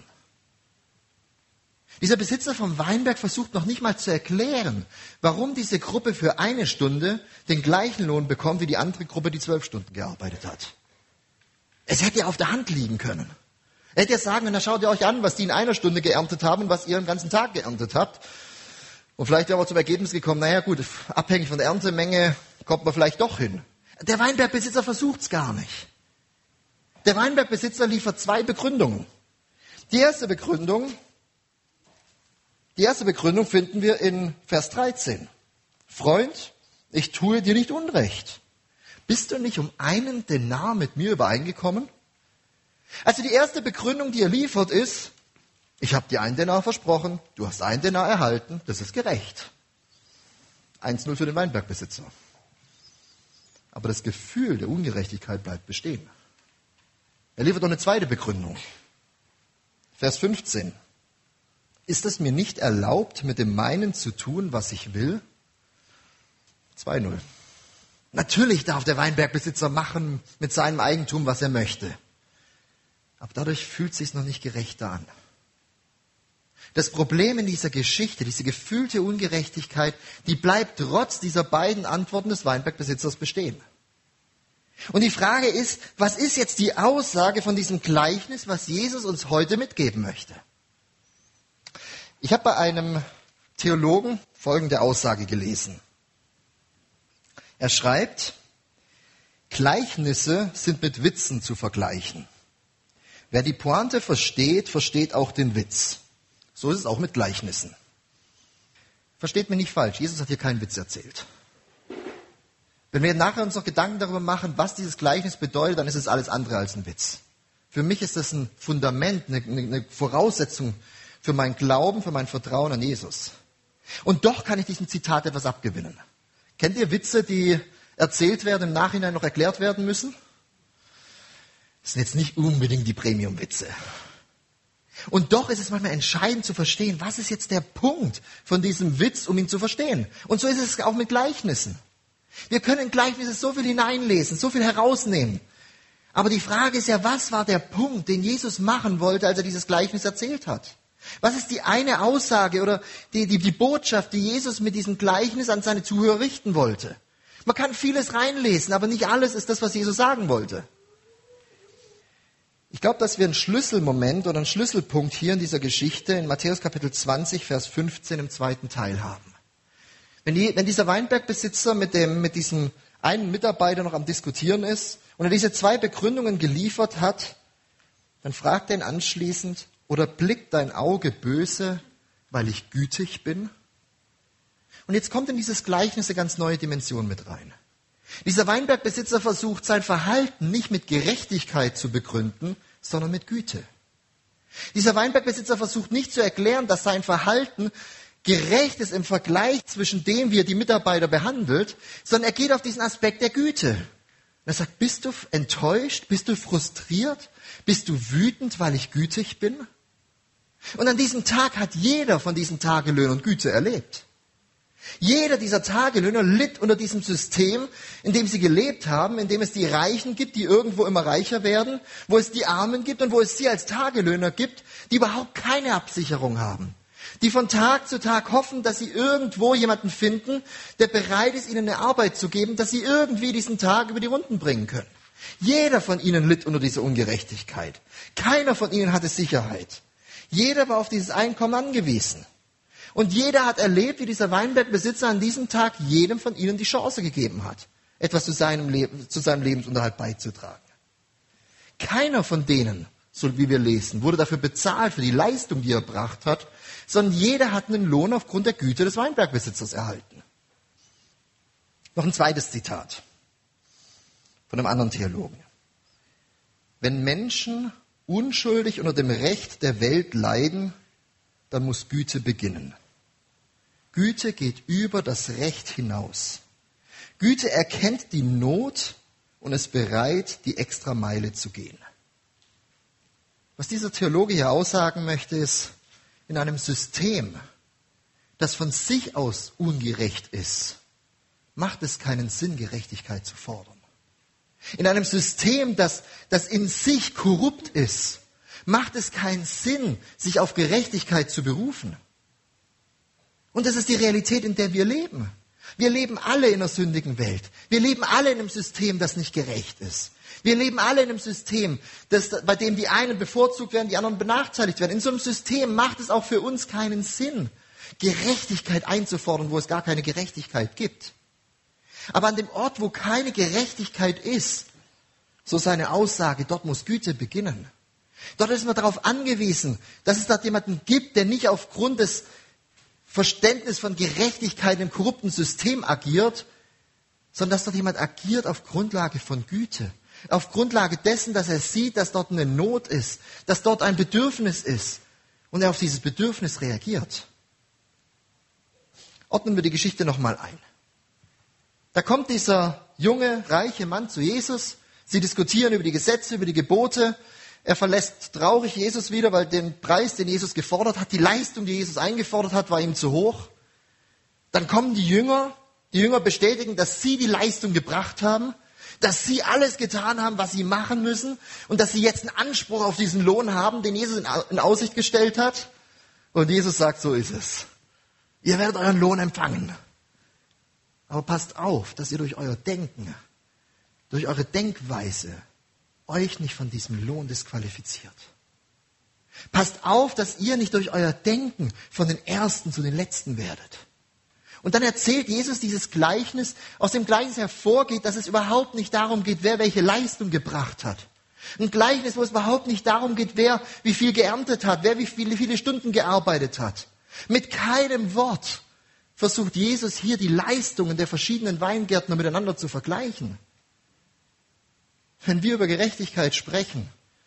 Dieser Besitzer vom Weinberg versucht noch nicht mal zu erklären, warum diese Gruppe für 1 Stunde den gleichen Lohn bekommt wie die andere Gruppe, die 12 Stunden gearbeitet hat. Es hätte ja auf der Hand liegen können. Er hätte ja sagen können, schaut ihr euch an, was die in 1 Stunde geerntet haben und was ihr den ganzen Tag geerntet habt. Und vielleicht wäre man zum Ergebnis gekommen, naja gut, abhängig von der Erntemenge kommt man vielleicht doch hin. Der Weinbergbesitzer versucht es gar nicht. Der Weinbergbesitzer liefert 2 Begründungen. Die erste Begründung finden wir in Vers 13. Freund, ich tue dir nicht Unrecht. Bist du nicht um 1 Denar mit mir übereingekommen? Also die erste Begründung, die er liefert, ist, ich habe dir 1 Denar versprochen, du hast 1 Denar erhalten, das ist gerecht. 1-0 für den Weinbergbesitzer. Aber das Gefühl der Ungerechtigkeit bleibt bestehen. Er liefert noch eine zweite Begründung. Vers 15. Ist es mir nicht erlaubt, mit dem meinen zu tun, was ich will? 2-0. Natürlich darf der Weinbergbesitzer machen mit seinem Eigentum, was er möchte. Aber dadurch fühlt es sich noch nicht gerechter an. Das Problem in dieser Geschichte, diese gefühlte Ungerechtigkeit, die bleibt trotz dieser beiden Antworten des Weinbergbesitzers bestehen. Und die Frage ist, was ist jetzt die Aussage von diesem Gleichnis, was Jesus uns heute mitgeben möchte? Ich habe bei einem Theologen folgende Aussage gelesen. Er schreibt, Gleichnisse sind mit Witzen zu vergleichen. Wer die Pointe versteht, versteht auch den Witz. So ist es auch mit Gleichnissen. Versteht mich nicht falsch, Jesus hat hier keinen Witz erzählt. Wenn wir nachher uns noch Gedanken darüber machen, was dieses Gleichnis bedeutet, dann ist es alles andere als ein Witz. Für mich ist das ein Fundament, eine Voraussetzung für meinen Glauben, für mein Vertrauen an Jesus. Und doch kann ich diesem Zitat etwas abgewinnen. Kennt ihr Witze, die erzählt werden, im Nachhinein noch erklärt werden müssen? Das sind jetzt nicht unbedingt die Premium-Witze. Und doch ist es manchmal entscheidend zu verstehen, was ist jetzt der Punkt von diesem Witz, um ihn zu verstehen. Und so ist es auch mit Gleichnissen. Wir können in Gleichnisse so viel hineinlesen, so viel herausnehmen. Aber die Frage ist ja, was war der Punkt, den Jesus machen wollte, als er dieses Gleichnis erzählt hat? Was ist die eine Aussage oder die Botschaft, die Jesus mit diesem Gleichnis an seine Zuhörer richten wollte? Man kann vieles reinlesen, aber nicht alles ist das, was Jesus sagen wollte. Ich glaube, dass wir einen Schlüsselmoment oder einen Schlüsselpunkt hier in dieser Geschichte in Matthäus Kapitel 20, Vers 15 im zweiten Teil haben. Wenn dieser Weinbergbesitzer mit diesem einen Mitarbeiter noch am Diskutieren ist und er diese 2 Begründungen geliefert hat, dann fragt er ihn anschließend, oder blickt dein Auge böse, weil ich gütig bin? Und jetzt kommt in dieses Gleichnis eine ganz neue Dimension mit rein. Dieser Weinbergbesitzer versucht, sein Verhalten nicht mit Gerechtigkeit zu begründen, sondern mit Güte. Dieser Weinbergbesitzer versucht nicht zu erklären, dass sein Verhalten gerecht ist im Vergleich zwischen dem, wie er die Mitarbeiter behandelt, sondern er geht auf diesen Aspekt der Güte. Und er sagt, bist du enttäuscht? Bist du frustriert? Bist du wütend, weil ich gütig bin? Und an diesem Tag hat jeder von diesen Tagelöhnern Güte erlebt. Jeder dieser Tagelöhner litt unter diesem System, in dem sie gelebt haben, in dem es die Reichen gibt, die irgendwo immer reicher werden, wo es die Armen gibt und wo es sie als Tagelöhner gibt, die überhaupt keine Absicherung haben. Die von Tag zu Tag hoffen, dass sie irgendwo jemanden finden, der bereit ist, ihnen eine Arbeit zu geben, dass sie irgendwie diesen Tag über die Runden bringen können. Jeder von ihnen litt unter dieser Ungerechtigkeit. Keiner von ihnen hatte Sicherheit. Jeder war auf dieses Einkommen angewiesen. Und jeder hat erlebt, wie dieser Weinbergbesitzer an diesem Tag jedem von ihnen die Chance gegeben hat, etwas zu seinem Lebensunterhalt beizutragen. Keiner von denen, so wie wir lesen, wurde dafür bezahlt für die Leistung, die er erbracht hat, sondern jeder hat einen Lohn aufgrund der Güte des Weinbergbesitzers erhalten. Noch ein zweites Zitat von einem anderen Theologen. Wenn Menschen unschuldig unter dem Recht der Welt leiden, dann muss Güte beginnen. Güte geht über das Recht hinaus. Güte erkennt die Not und ist bereit, die Extrameile zu gehen. Was dieser Theologe hier aussagen möchte, ist, in einem System, das von sich aus ungerecht ist, macht es keinen Sinn, Gerechtigkeit zu fordern. In einem System, das in sich korrupt ist, macht es keinen Sinn, sich auf Gerechtigkeit zu berufen. Und das ist die Realität, in der wir leben. Wir leben alle in einer sündigen Welt. Wir leben alle in einem System, das nicht gerecht ist. Wir leben alle in einem System, bei dem die einen bevorzugt werden, die anderen benachteiligt werden. In so einem System macht es auch für uns keinen Sinn, Gerechtigkeit einzufordern, wo es gar keine Gerechtigkeit gibt. Aber an dem Ort, wo keine Gerechtigkeit ist, so seine Aussage, dort muss Güte beginnen. Dort ist man darauf angewiesen, dass es dort jemanden gibt, der nicht aufgrund des Verständnisses von Gerechtigkeit im korrupten System agiert, sondern dass dort jemand agiert auf Grundlage von Güte. Auf Grundlage dessen, dass er sieht, dass dort eine Not ist, dass dort ein Bedürfnis ist und er auf dieses Bedürfnis reagiert. Ordnen wir die Geschichte nochmal ein. Da kommt dieser junge, reiche Mann zu Jesus. Sie diskutieren über die Gesetze, über die Gebote. Er verlässt traurig Jesus wieder, weil den Preis, den Jesus gefordert hat, die Leistung, die Jesus eingefordert hat, war ihm zu hoch. Dann kommen die Jünger bestätigen, dass sie die Leistung gebracht haben, dass sie alles getan haben, was sie machen müssen und dass sie jetzt einen Anspruch auf diesen Lohn haben, den Jesus in Aussicht gestellt hat. Und Jesus sagt, so ist es. Ihr werdet euren Lohn empfangen. Aber passt auf, dass ihr durch euer Denken, durch eure Denkweise euch nicht von diesem Lohn disqualifiziert. Passt auf, dass ihr nicht durch euer Denken von den Ersten zu den Letzten werdet. Und dann erzählt Jesus dieses Gleichnis, aus dem Gleichnis hervorgeht, dass es überhaupt nicht darum geht, wer welche Leistung gebracht hat. Ein Gleichnis, wo es überhaupt nicht darum geht, wer wie viel geerntet hat, wer wie viele Stunden gearbeitet hat. Mit keinem Wort versucht Jesus hier die Leistungen der verschiedenen Weingärtner miteinander zu vergleichen. Wenn wir über Gerechtigkeit sprechen,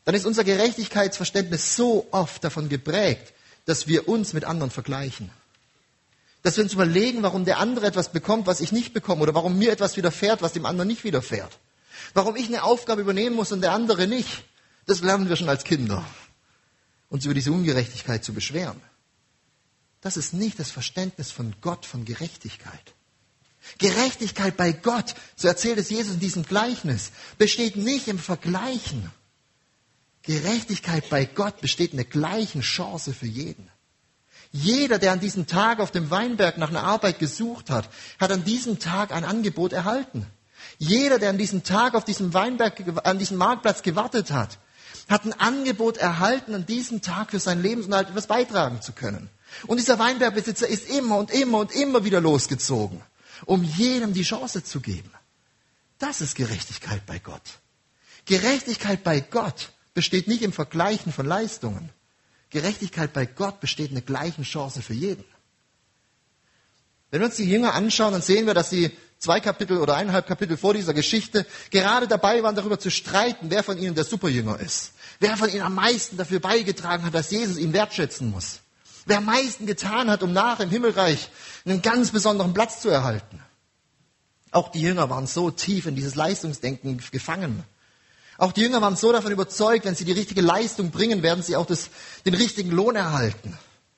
dann ist unser Gerechtigkeitsverständnis so oft davon geprägt, dass wir uns mit anderen vergleichen. Dass wir uns überlegen, warum der andere etwas bekommt, was ich nicht bekomme, oder warum mir etwas widerfährt, was dem anderen nicht widerfährt. Warum ich eine Aufgabe übernehmen muss und der andere nicht. Das lernen wir schon als Kinder. Uns über diese Ungerechtigkeit zu beschweren. Das ist nicht das Verständnis von Gott, von Gerechtigkeit. Gerechtigkeit bei Gott, so erzählt es Jesus in diesem Gleichnis, besteht nicht im Vergleichen. Gerechtigkeit bei Gott besteht in der gleichen Chance für jeden. Jeder, der an diesem Tag auf dem Weinberg nach einer Arbeit gesucht hat, hat an diesem Tag ein Angebot erhalten. Jeder, der an diesem Tag auf diesem Weinberg, an diesem Marktplatz gewartet hat, hat ein Angebot erhalten, an diesem Tag für seinen Lebensunterhalt etwas beitragen zu können. Und dieser Weinbergbesitzer ist immer und immer und immer wieder losgezogen, um jedem die Chance zu geben. Das ist Gerechtigkeit bei Gott. Gerechtigkeit bei Gott besteht nicht im Vergleichen von Leistungen. Gerechtigkeit bei Gott besteht in der gleichen Chance für jeden. Wenn wir uns die Jünger anschauen, dann sehen wir, dass sie 2 Kapitel oder 1,5 Kapitel vor dieser Geschichte gerade dabei waren, darüber zu streiten, wer von ihnen der Superjünger ist. Wer von ihnen am meisten dafür beigetragen hat, dass Jesus ihn wertschätzen muss. Wer am meisten getan hat, um nachher im Himmelreich einen ganz besonderen Platz zu erhalten. Auch die Jünger waren so tief in dieses Leistungsdenken gefangen. Auch die Jünger waren so davon überzeugt, wenn sie die richtige Leistung bringen, werden sie auch den richtigen Lohn erhalten.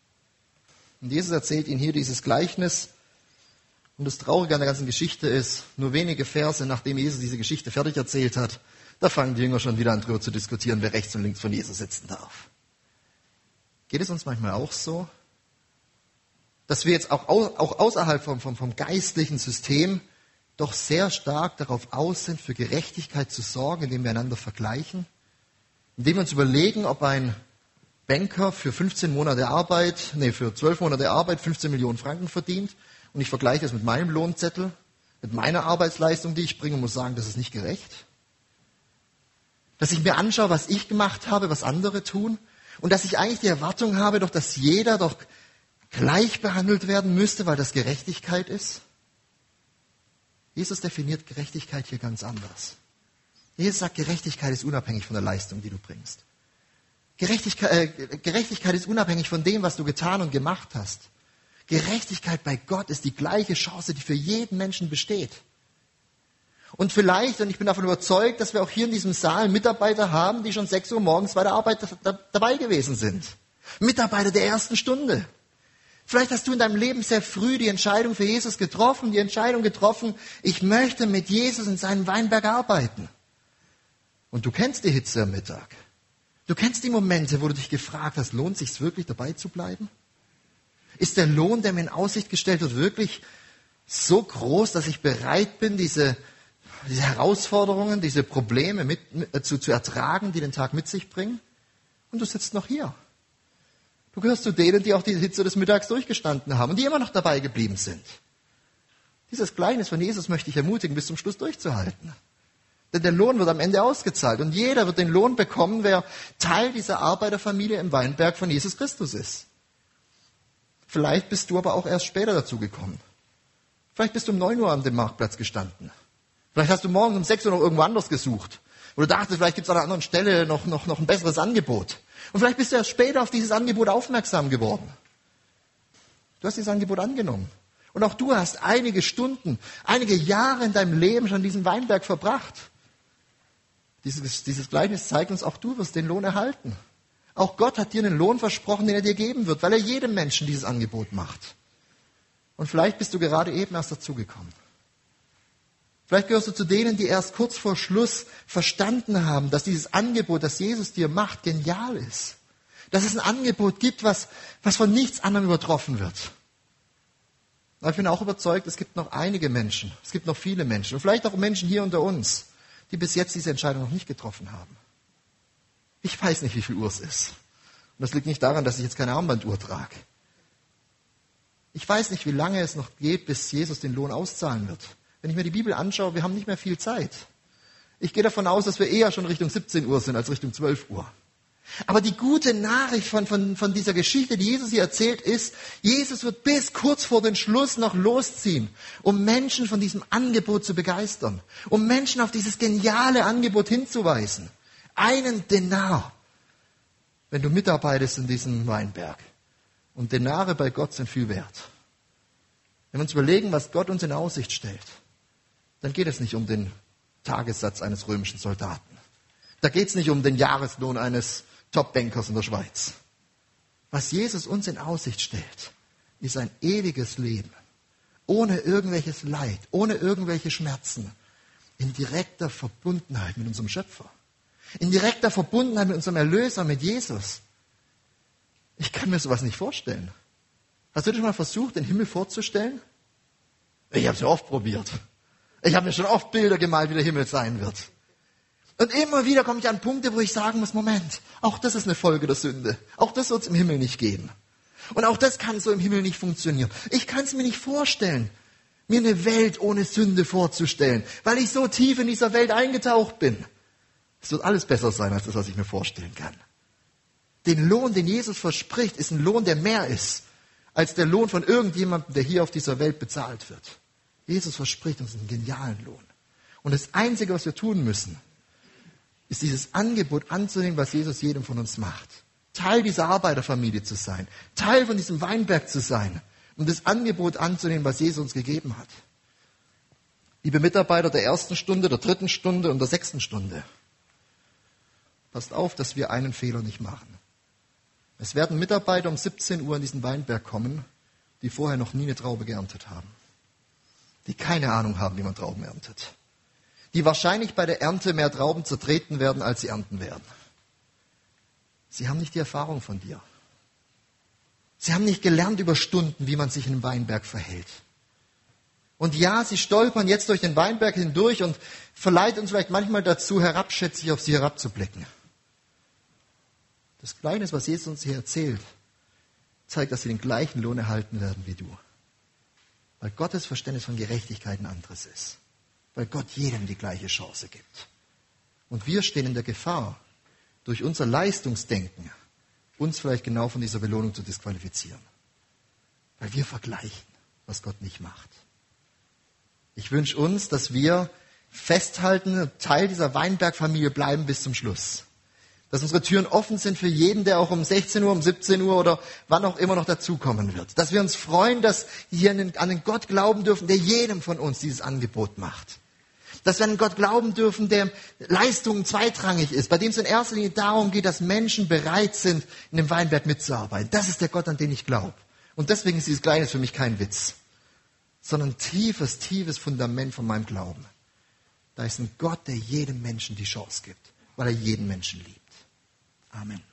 Und Jesus erzählt ihnen hier dieses Gleichnis. Und das Traurige an der ganzen Geschichte ist, nur wenige Verse, nachdem Jesus diese Geschichte fertig erzählt hat, da fangen die Jünger schon wieder an, darüber zu diskutieren, wer rechts und links von Jesus sitzen darf. Geht es uns manchmal auch so, dass wir jetzt auch außerhalb vom geistlichen System doch sehr stark darauf aus sind, für Gerechtigkeit zu sorgen, indem wir einander vergleichen, indem wir uns überlegen, ob ein Banker für 12 Monate Arbeit 15 Millionen Franken verdient und ich vergleiche das mit meinem Lohnzettel, mit meiner Arbeitsleistung, die ich bringe und muss sagen, das ist nicht gerecht. Dass ich mir anschaue, was ich gemacht habe, was andere tun und dass ich eigentlich die Erwartung habe, doch, dass jeder doch gleich behandelt werden müsste, weil das Gerechtigkeit ist. Jesus definiert Gerechtigkeit hier ganz anders. Jesus sagt, Gerechtigkeit ist unabhängig von der Leistung, die du bringst. Gerechtigkeit ist unabhängig von dem, was du getan und gemacht hast. Gerechtigkeit bei Gott ist die gleiche Chance, die für jeden Menschen besteht. Und vielleicht, und ich bin davon überzeugt, dass wir auch hier in diesem Saal Mitarbeiter haben, die schon 6 Uhr morgens bei der Arbeit dabei gewesen sind. Mitarbeiter der ersten Stunde. Vielleicht hast du in deinem Leben sehr früh die Entscheidung für Jesus getroffen, ich möchte mit Jesus in seinem Weinberg arbeiten. Und du kennst die Hitze am Mittag. Du kennst die Momente, wo du dich gefragt hast, lohnt es sich wirklich dabei zu bleiben? Ist der Lohn, der mir in Aussicht gestellt wird, wirklich so groß, dass ich bereit bin, diese Herausforderungen, diese Probleme zu ertragen, die den Tag mit sich bringen? Und du sitzt noch hier. Du gehörst zu denen, die auch die Hitze des Mittags durchgestanden haben und die immer noch dabei geblieben sind. Dieses Gleichnis von Jesus möchte ich ermutigen, bis zum Schluss durchzuhalten. Denn der Lohn wird am Ende ausgezahlt und jeder wird den Lohn bekommen, wer Teil dieser Arbeiterfamilie im Weinberg von Jesus Christus ist. Vielleicht bist du aber auch erst später dazu gekommen. Vielleicht bist du um 9 Uhr an dem Marktplatz gestanden. Vielleicht hast du morgens um 6 Uhr noch irgendwo anders gesucht. Oder dachtest, vielleicht gibt es an einer anderen Stelle noch ein besseres Angebot. Und vielleicht bist du erst später auf dieses Angebot aufmerksam geworden. Du hast dieses Angebot angenommen. Und auch du hast einige Stunden, einige Jahre in deinem Leben schon in diesem Weinberg verbracht. Dieses Gleichnis zeigt uns, auch du wirst den Lohn erhalten. Auch Gott hat dir einen Lohn versprochen, den er dir geben wird, weil er jedem Menschen dieses Angebot macht. Und vielleicht bist du gerade eben erst dazugekommen. Vielleicht gehörst du zu denen, die erst kurz vor Schluss verstanden haben, dass dieses Angebot, das Jesus dir macht, genial ist. Dass es ein Angebot gibt, was von nichts anderem übertroffen wird. Aber ich bin auch überzeugt, es gibt noch einige Menschen, es gibt noch viele Menschen und vielleicht auch Menschen hier unter uns, die bis jetzt diese Entscheidung noch nicht getroffen haben. Ich weiß nicht, wie viel Uhr es ist. Und das liegt nicht daran, dass ich jetzt keine Armbanduhr trage. Ich weiß nicht, wie lange es noch geht, bis Jesus den Lohn auszahlen wird. Wenn ich mir die Bibel anschaue, wir haben nicht mehr viel Zeit. Ich gehe davon aus, dass wir eher schon Richtung 17 Uhr sind als Richtung 12 Uhr. Aber die gute Nachricht von dieser Geschichte, die Jesus hier erzählt, ist, Jesus wird bis kurz vor den Schluss noch losziehen, um Menschen von diesem Angebot zu begeistern, um Menschen auf dieses geniale Angebot hinzuweisen. Einen Denar, wenn du mitarbeitest in diesem Weinberg. Und Denare bei Gott sind viel wert. Wenn wir uns überlegen, was Gott uns in Aussicht stellt, dann geht es nicht um den Tagessatz eines römischen Soldaten. Da geht es nicht um den Jahreslohn eines Top-Bankers in der Schweiz. Was Jesus uns in Aussicht stellt, ist ein ewiges Leben. Ohne irgendwelches Leid, ohne irgendwelche Schmerzen. In direkter Verbundenheit mit unserem Schöpfer. In direkter Verbundenheit mit unserem Erlöser, mit Jesus. Ich kann mir sowas nicht vorstellen. Hast du dich mal versucht, den Himmel vorzustellen? Ich habe es ja oft probiert. Ich habe mir schon oft Bilder gemalt, wie der Himmel sein wird. Und immer wieder komme ich an Punkte, wo ich sagen muss, Moment, auch das ist eine Folge der Sünde. Auch das wird es im Himmel nicht geben. Und auch das kann so im Himmel nicht funktionieren. Ich kann es mir nicht vorstellen, mir eine Welt ohne Sünde vorzustellen, weil ich so tief in dieser Welt eingetaucht bin. Es wird alles besser sein, als das, was ich mir vorstellen kann. Den Lohn, den Jesus verspricht, ist ein Lohn, der mehr ist, als der Lohn von irgendjemandem, der hier auf dieser Welt bezahlt wird. Jesus verspricht uns einen genialen Lohn. Und das Einzige, was wir tun müssen, ist dieses Angebot anzunehmen, was Jesus jedem von uns macht. Teil dieser Arbeiterfamilie zu sein, Teil von diesem Weinberg zu sein und das Angebot anzunehmen, was Jesus uns gegeben hat. Liebe Mitarbeiter der 1. Stunde, der 3. Stunde und der 6. Stunde, passt auf, dass wir einen Fehler nicht machen. Es werden Mitarbeiter um 17 Uhr in diesen Weinberg kommen, die vorher noch nie eine Traube geerntet haben. Die keine Ahnung haben, wie man Trauben erntet. Die wahrscheinlich bei der Ernte mehr Trauben zertreten werden, als sie ernten werden. Sie haben nicht die Erfahrung von dir. Sie haben nicht gelernt über Stunden, wie man sich in einem Weinberg verhält. Und ja, sie stolpern jetzt durch den Weinberg hindurch und verleitet uns vielleicht manchmal dazu, herabschätzig auf sie herabzublicken. Das Gleichnis, was Jesus uns hier erzählt, zeigt, dass sie den gleichen Lohn erhalten werden wie du. Weil Gottes Verständnis von Gerechtigkeit ein anderes ist. Weil Gott jedem die gleiche Chance gibt. Und wir stehen in der Gefahr, durch unser Leistungsdenken uns vielleicht genau von dieser Belohnung zu disqualifizieren. Weil wir vergleichen, was Gott nicht macht. Ich wünsche uns, dass wir festhalten, Teil dieser Weinbergfamilie bleiben bis zum Schluss. Dass unsere Türen offen sind für jeden, der auch um 16 Uhr, um 17 Uhr oder wann auch immer noch dazukommen wird. Dass wir uns freuen, dass wir an den Gott glauben dürfen, der jedem von uns dieses Angebot macht. Dass wir an Gott glauben dürfen, der Leistungen zweitrangig ist, bei dem es in erster Linie darum geht, dass Menschen bereit sind, in dem Weinberg mitzuarbeiten. Das ist der Gott, an den ich glaube. Und deswegen ist dieses Gleichnis für mich kein Witz, sondern ein tiefes, tiefes Fundament von meinem Glauben. Da ist ein Gott, der jedem Menschen die Chance gibt, weil er jeden Menschen liebt. Amen.